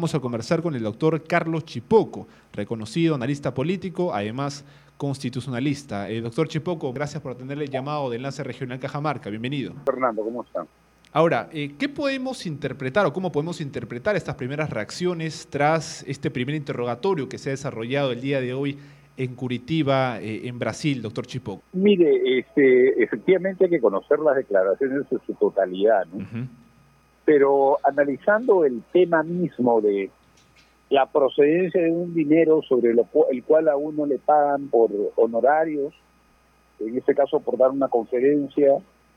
vamos a conversar con el doctor Carlos Chipoco, reconocido analista político, además constitucionalista. Doctor Chipoco, gracias por atender el llamado de Enlace Regional Cajamarca. Bienvenido. Fernando, ¿cómo están? Ahora, ¿qué podemos interpretar o cómo podemos interpretar estas primeras reacciones tras este primer interrogatorio que se ha desarrollado el día de hoy en Curitiba, en Brasil, doctor Chipoco? Mire, efectivamente hay que conocer las declaraciones en su totalidad, ¿no? Pero analizando el tema mismo de la procedencia de un dinero sobre el cual a uno le pagan por honorarios, en este caso por dar una conferencia,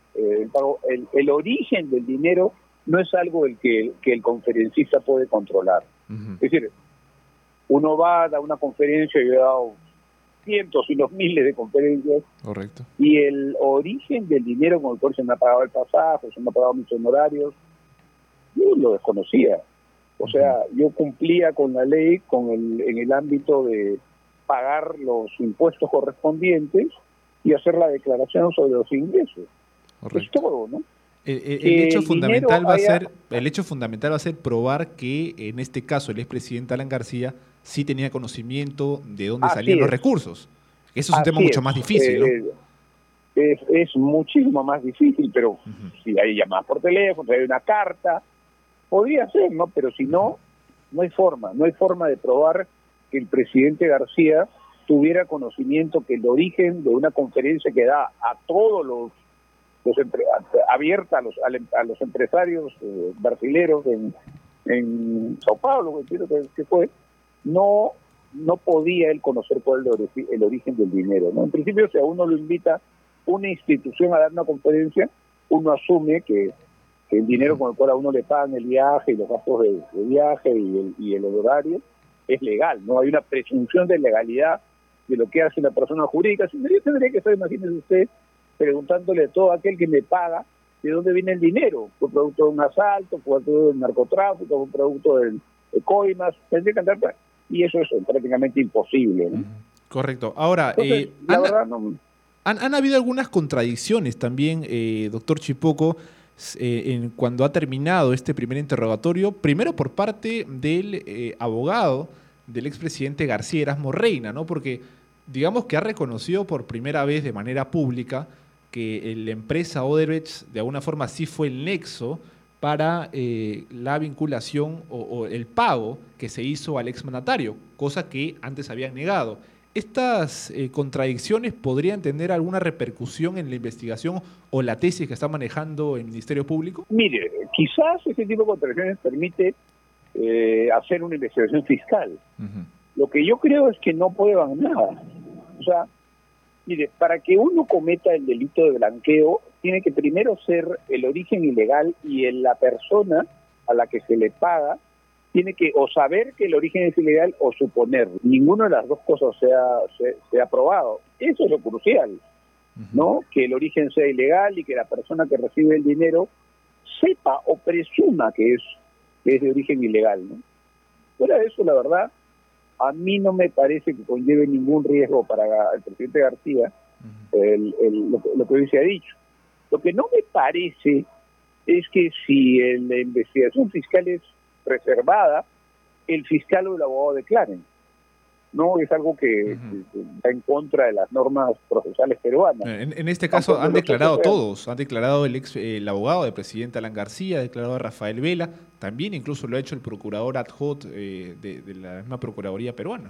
el origen del dinero no es algo que el conferencista puede controlar. Es decir, uno va a dar una conferencia, yo he dado cientos y los miles de conferencias. Correcto. Y el origen del dinero con el cual se me ha pagado el pasaje, se me ha pagado mis honorarios, yo lo desconocía. O sea, yo cumplía con la ley en el ámbito de pagar los impuestos correspondientes y hacer la declaración sobre los ingresos. Correcto. Es todo, ¿no? El hecho fundamental va a ser probar que en este caso el expresidente Alan García sí tenía conocimiento de dónde salían los recursos. Eso es un tema mucho más difícil, ¿no? Es muchísimo más difícil, pero si hay llamadas por teléfono, si hay una carta, podría ser, ¿no? Pero si no, no hay forma de probar que el presidente García tuviera conocimiento que el origen de una conferencia que da a todos abierta a los empresarios brasileros en Sao Paulo, que fue, no podía él conocer cuál es el origen del dinero, ¿no? En principio, si a uno lo invita una institución a dar una conferencia, uno asume que el dinero con el cual a uno le pagan el viaje y los gastos de viaje y el honorario es legal, ¿no? Hay una presunción de legalidad de lo que hace una persona jurídica. Si yo tendría que estar, imagínese usted, preguntándole a todo aquel que me paga de dónde viene el dinero. ¿Fue producto de un asalto? ¿Fue producto del narcotráfico? ¿Fue producto de coimas? Tendría que andar, y eso es prácticamente imposible, ¿no? Correcto. Ahora, entonces, la verdad no... han habido algunas contradicciones también, doctor Chipoco, cuando ha terminado este primer interrogatorio, primero por parte del abogado del expresidente García Erasmo Reina, ¿no? Porque digamos que ha reconocido por primera vez de manera pública que la empresa Odebrecht de alguna forma sí fue el nexo para la vinculación o el pago que se hizo al exmandatario, cosa que antes habían negado. ¿Estas contradicciones podrían tener alguna repercusión en la investigación o la tesis que está manejando el Ministerio Público? Mire, quizás ese tipo de contradicciones permite hacer una investigación fiscal. Lo que yo creo es que no prueban nada. O sea, mire, para que uno cometa el delito de blanqueo, tiene que primero ser el origen ilegal y la persona a la que se le paga tiene que o saber que el origen es ilegal o suponer. Ninguna de las dos cosas se ha probado. Eso es lo crucial, ¿no? Que el origen sea ilegal y que la persona que recibe el dinero sepa o presuma que es de origen ilegal, ¿no? Fuera de eso, la verdad, a mí no me parece que conlleve ningún riesgo para el presidente García lo que hoy se ha dicho. Lo que no me parece es que si la investigación fiscal es reservada, el fiscal o el abogado declaren. No es algo que está en contra de las normas procesales peruanas. En este caso han declarado todos, han declarado el abogado del presidente Alan García, ha declarado a Rafael Vela, también incluso lo ha hecho el procurador ad hoc de la misma Procuraduría peruana.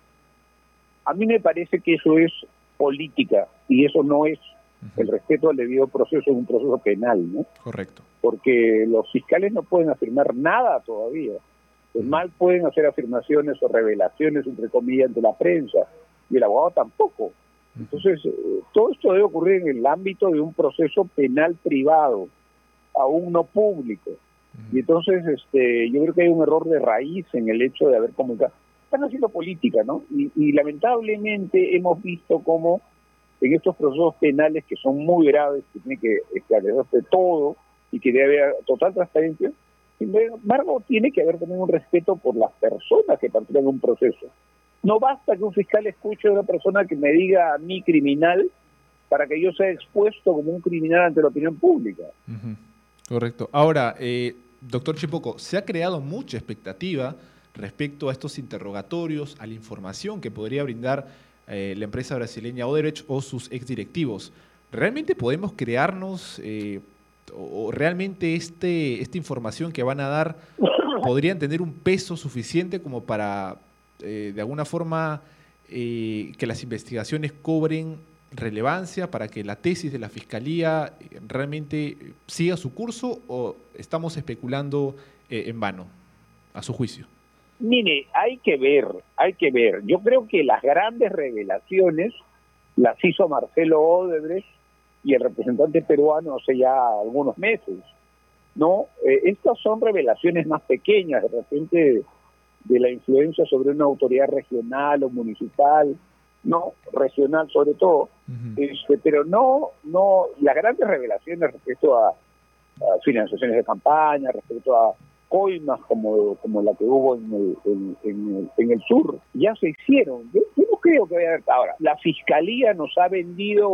A mí me parece que eso es política y eso no es el respeto al debido proceso en un proceso penal, ¿no? Correcto. Porque los fiscales no pueden afirmar nada todavía. Mal pueden hacer afirmaciones o revelaciones, entre comillas, ante la prensa, y el abogado tampoco. Entonces, todo esto debe ocurrir en el ámbito de un proceso penal privado, aún no público. Y entonces, yo creo que hay un error de raíz en el hecho de haber comunicado. Están haciendo política, ¿no? Y lamentablemente hemos visto cómo en estos procesos penales que son muy graves, que tiene que esclarecerse todo y que debe haber total transparencia, sin embargo, tiene que haber también un respeto por las personas que participan en un proceso. No basta que un fiscal escuche a una persona que me diga a mí criminal para que yo sea expuesto como un criminal ante la opinión pública. Correcto. Ahora, doctor Chipoco, se ha creado mucha expectativa respecto a estos interrogatorios, a la información que podría brindar la empresa brasileña Odebrecht o sus exdirectivos. ¿Realmente podemos crearnos o realmente esta información que van a dar podrían tener un peso suficiente como para, de alguna forma, que las investigaciones cobren relevancia, para que la tesis de la Fiscalía realmente siga su curso, o estamos especulando en vano, a su juicio? Mire, hay que ver. Yo creo que las grandes revelaciones las hizo Marcelo Odebrecht y el representante peruano hace ya algunos meses, ¿no? Estas son revelaciones más pequeñas, de repente, de la influencia sobre una autoridad regional o municipal, no, regional sobre todo, pero no, las grandes revelaciones respecto a financiaciones de campaña, respecto a coimas como la que hubo en el sur, ya se hicieron. Yo no creo que vaya a haber. Ahora, la Fiscalía nos ha vendido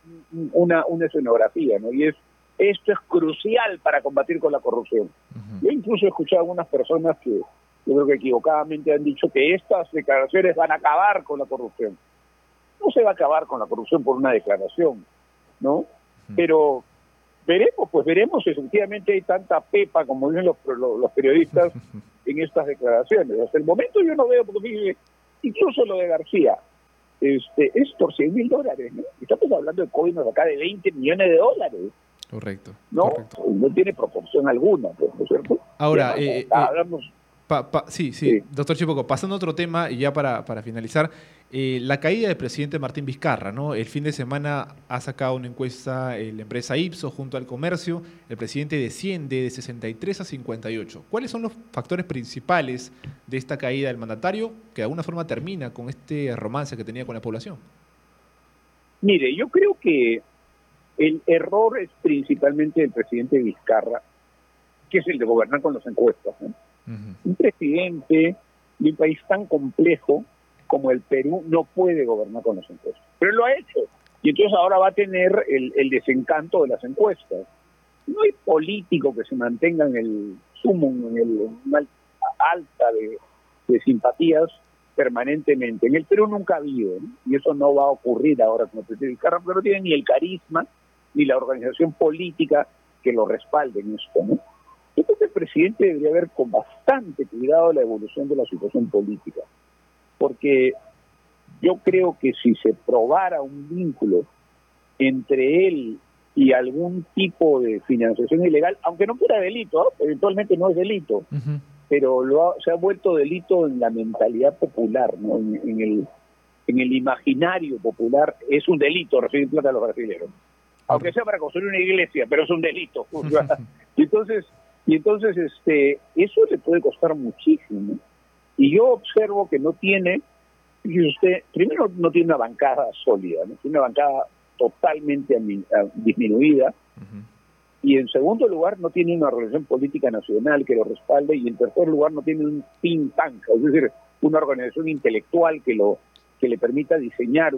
una escenografía, ¿no? Y esto es crucial para combatir con la corrupción. Yo incluso he escuchado a algunas personas que yo creo que equivocadamente han dicho que estas declaraciones van a acabar con la corrupción. No se va a acabar con la corrupción por una declaración, ¿no? Pero veremos si efectivamente hay tanta pepa, como dicen los periodistas, en estas declaraciones. Hasta el momento yo no veo, porque fíjese, incluso lo de García, es por $100,000, ¿no? Estamos hablando de coimas acá de $20 millones. Correcto. ¿No? Correcto. No tiene proporción alguna, pues, ¿no es cierto? Ahora, hablamos... Sí, doctor Chipoco, pasando a otro tema y ya para finalizar, la caída del presidente Martín Vizcarra, ¿no? El fin de semana ha sacado una encuesta la empresa Ipsos junto al comercio, el presidente desciende de 63 a 58. ¿Cuáles son los factores principales de esta caída del mandatario que de alguna forma termina con este romance que tenía con la población? Mire, yo creo que el error es principalmente del presidente Vizcarra, que es el de gobernar con las encuestas, ¿no? Un presidente de un país tan complejo como el Perú no puede gobernar con las encuestas, pero lo ha hecho, y entonces ahora va a tener el desencanto de las encuestas. No hay político que se mantenga en el sumum, en una alta de simpatías permanentemente. En el Perú nunca ha habido, ¿no? Y eso no va a ocurrir ahora con el presidente Vizcarra, porque no tiene ni el carisma ni la organización política que lo respalde en esto, ¿no? Yo creo que el presidente debería ver con bastante cuidado la evolución de la situación política, porque yo creo que si se probara un vínculo entre él y algún tipo de financiación ilegal, aunque no fuera delito, ¿eh? Eventualmente no es delito, pero se ha vuelto delito en la mentalidad popular, ¿no? En el imaginario popular es un delito recibir plata a los brasileños, aunque sea para construir una iglesia, pero es un delito. Y entonces eso le puede costar muchísimo. Y yo observo que no tiene, fíjese usted, primero no tiene una bancada sólida, ¿no? Tiene una bancada totalmente disminuida, y en segundo lugar no tiene una organización política nacional que lo respalde, y en tercer lugar no tiene un think tank, es decir, una organización intelectual que le permita diseñar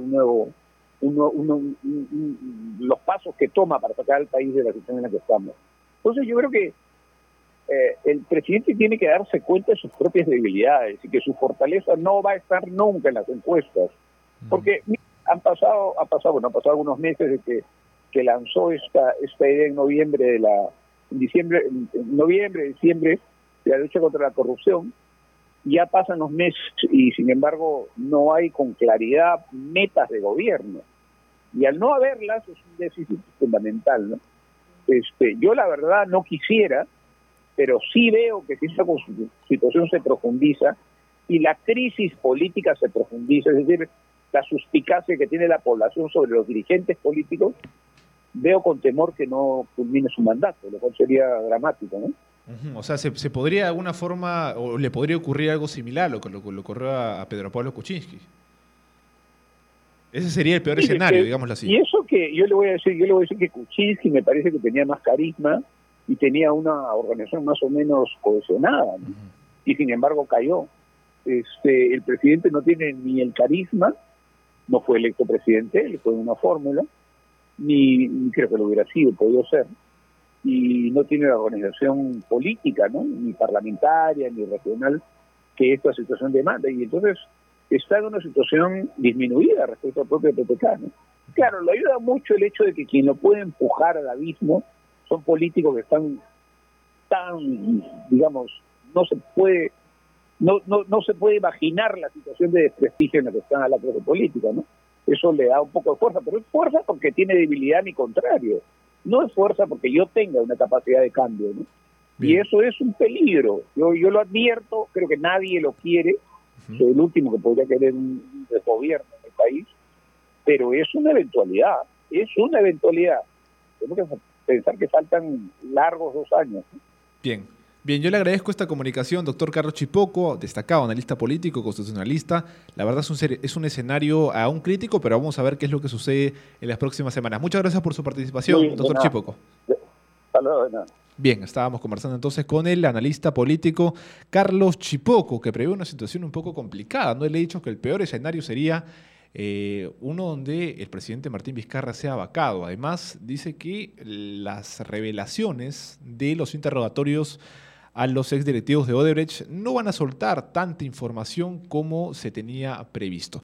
los pasos que toma para sacar al país de la situación en la que estamos. Entonces yo creo que el presidente tiene que darse cuenta de sus propias debilidades y que su fortaleza no va a estar nunca en las encuestas, porque han pasado algunos meses de que lanzó esta idea en noviembre, diciembre de la lucha contra la corrupción. Ya pasan los meses y sin embargo no hay con claridad metas de gobierno, y al no haberlas es un déficit fundamental, ¿no? Yo la verdad no quisiera, pero sí veo que si esta situación se profundiza y la crisis política se profundiza, es decir, la suspicacia que tiene la población sobre los dirigentes políticos, veo con temor que no culmine su mandato, lo cual sería dramático, ¿no? O sea, se podría de alguna forma, o le podría ocurrir algo similar a lo que le ocurrió a Pedro Pablo Kuczynski. Ese sería el peor escenario, digámoslo así. Y eso que yo le voy a decir que Kuczynski me parece que tenía más carisma y tenía una organización más o menos cohesionada, ¿no? Y sin embargo cayó. El presidente no tiene ni el carisma, no fue electo presidente, le fue una fórmula, ni creo que lo hubiera sido, podido ser. y no tiene la organización política, ¿no? Ni parlamentaria, ni regional, que esta situación demanda. Y entonces está en una situación disminuida respecto al propio PPK, ¿no? Claro, le ayuda mucho el hecho de que quien lo puede empujar al abismo son políticos que están tan, digamos, no se puede imaginar la situación de desprestigio en la que están a la clase política, ¿no? Eso le da un poco de fuerza, pero es fuerza porque tiene debilidad a mi contrario. No es fuerza porque yo tenga una capacidad de cambio, ¿no? Bien. Y eso es un peligro. Yo lo advierto, creo que nadie lo quiere. Soy el último que podría querer un gobierno en el país, pero es una eventualidad. Tenemos que pensar que faltan largos 2 años, ¿no? Bien. Bien, yo le agradezco esta comunicación, doctor Carlos Chipoco, destacado analista político, constitucionalista. La verdad es un escenario aún crítico, pero vamos a ver qué es lo que sucede en las próximas semanas. Muchas gracias por su participación, bien, doctor Chipoco. Hasta luego, de nada. Bien, estábamos conversando entonces con el analista político Carlos Chipoco, que prevé una situación un poco complicada. No le he dicho que el peor escenario sería uno donde el presidente Martín Vizcarra sea vacado. Además, dice que las revelaciones de los interrogatorios a los exdirectivos de Odebrecht no van a soltar tanta información como se tenía previsto.